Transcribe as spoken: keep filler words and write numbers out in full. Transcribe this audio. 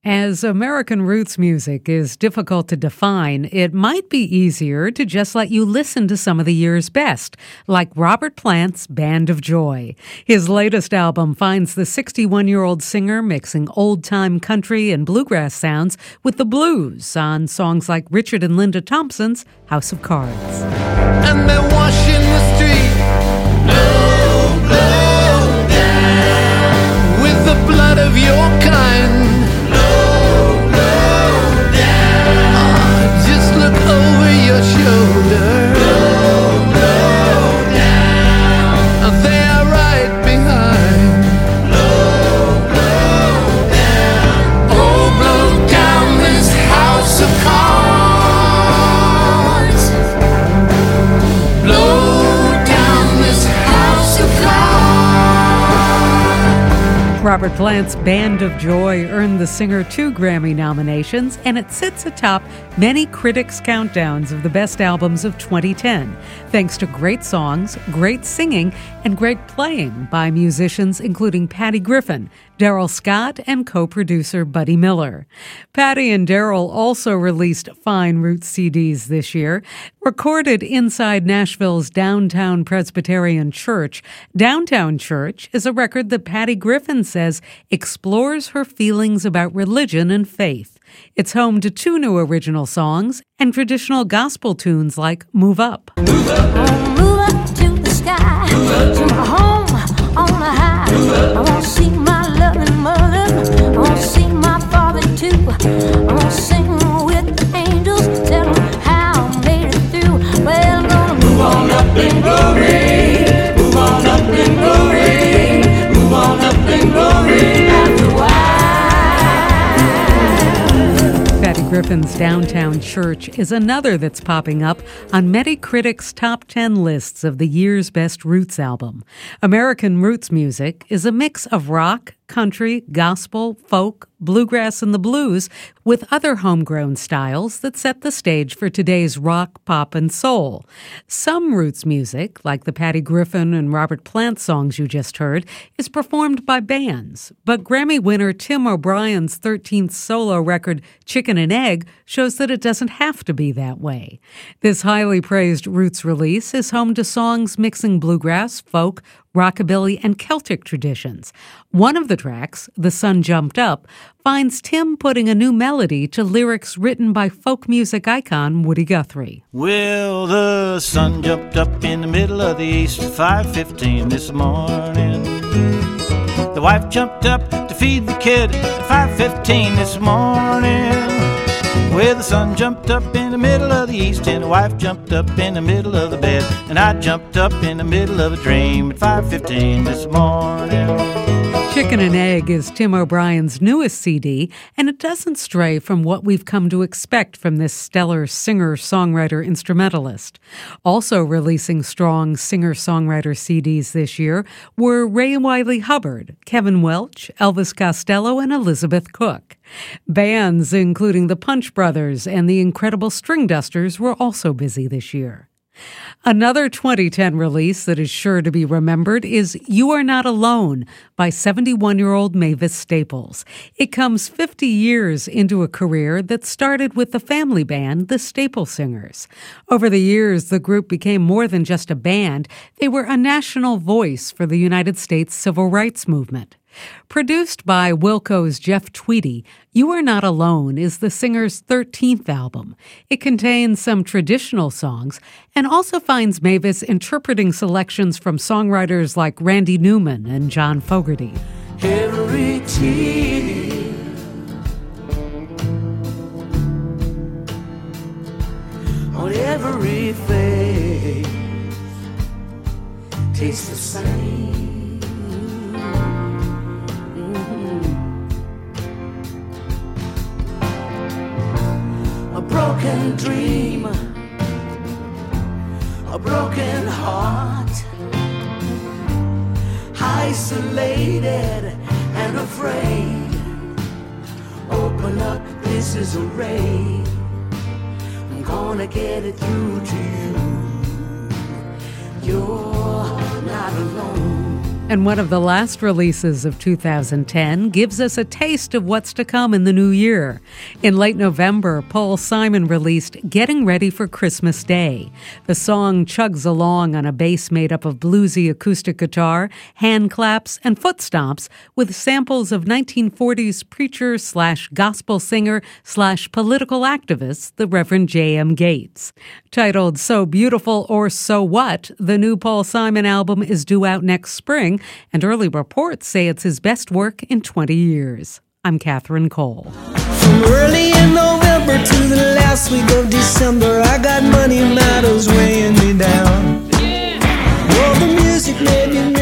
As American roots music is difficult to define, it might be easier to just let you listen to some of the year's best, like Robert Plant's Band of Joy. His latest album finds the sixty-one-year-old singer mixing old-time country and bluegrass sounds with the blues on songs like Richard and Linda Thompson's House of Cards. And they're washing the street, blow, blow down, with the blood of your kind. Look over your shoulder. Blow, blow down. They are right behind. Blow, blow down. Oh, blow down this house of cards. Blow down this house of cards. Robert Plant's Band of Joy earned the singer two Grammy nominations, and it sits atop many critics' countdowns of the best albums of twenty ten, thanks to great songs, great singing, and great playing by musicians including Patty Griffin, Darrell Scott, and co-producer Buddy Miller. Patty and Darrell also released fine roots C Ds this year. Recorded inside Nashville's Downtown Presbyterian Church, Downtown Church is a record that Patty Griffin says explores her feelings about religion and faith. It's home to two new original songs and traditional gospel tunes like Move Up. Move up, oh, move up to the sky, to my home on the high. I want to see my loving mother, I want to see my father too. I want to sing with the angels, tell them how I made it through. Well, I'm gonna move on up in glory, move on up in glory, move on up in glory after a while. Patty Griffin's Downtown Church is another that's popping up on many critics' top ten lists of the year's best roots album. American roots music is a mix of rock, country, gospel, folk, bluegrass, and the blues, with other homegrown styles that set the stage for today's rock, pop, and soul. Some roots music, like the Patty Griffin and Robert Plant songs you just heard, is performed by bands. But Grammy winner Tim O'Brien's thirteenth solo record, Chicken and Egg, shows that it doesn't have to be that way. This highly praised roots release is home to songs mixing bluegrass, folk, rockabilly, and Celtic traditions. One of the tracks, The Sun Jumped Up, finds Tim putting a new melody to lyrics written by folk music icon Woody Guthrie. Well, the sun jumped up in the middle of the east at five fifteen this morning. The wife jumped up to feed the kid at five fifteen this morning. Well, the sun jumped up in the middle of the east, and the wife jumped up in the middle of the bed, and I jumped up in the middle of a dream at five fifteen this morning. Chicken and Egg is Tim O'Brien's newest C D, and it doesn't stray from what we've come to expect from this stellar singer-songwriter-instrumentalist. Also releasing strong singer-songwriter C Ds this year were Ray Wylie Hubbard, Kevin Welch, Elvis Costello, and Elizabeth Cook. Bands including the Punch Brothers and the Incredible String Dusters were also busy this year. Another twenty ten release that is sure to be remembered is You Are Not Alone by seventy-one-year-old Mavis Staples. It comes fifty years into a career that started with the family band, the Staple Singers. Over the years, the group became more than just a band. They were a national voice for the United States civil rights movement. Produced by Wilco's Jeff Tweedy, You Are Not Alone is the singer's thirteenth album. It contains some traditional songs and also finds Mavis interpreting selections from songwriters like Randy Newman and John Fogerty. Every tear on every face tastes the same. A broken dream, a broken heart, isolated and afraid. Open up, this is a ray. I'm gonna get it through to you. You're not alone. And one of the last releases of two thousand ten gives us a taste of what's to come in the new year. In late November, Paul Simon released Getting Ready for Christmas Day. The song chugs along on a bass made up of bluesy acoustic guitar, hand claps, and foot stomps with samples of nineteen forties preacher slash gospel singer slash political activist, the Reverend J M Gates. Titled So Beautiful or So What, the new Paul Simon album is due out next spring, and early reports say it's his best work in twenty years. I'm Catherine Cole. From early in November to the last week of December, I got money matters weighing me down. Well, the music made me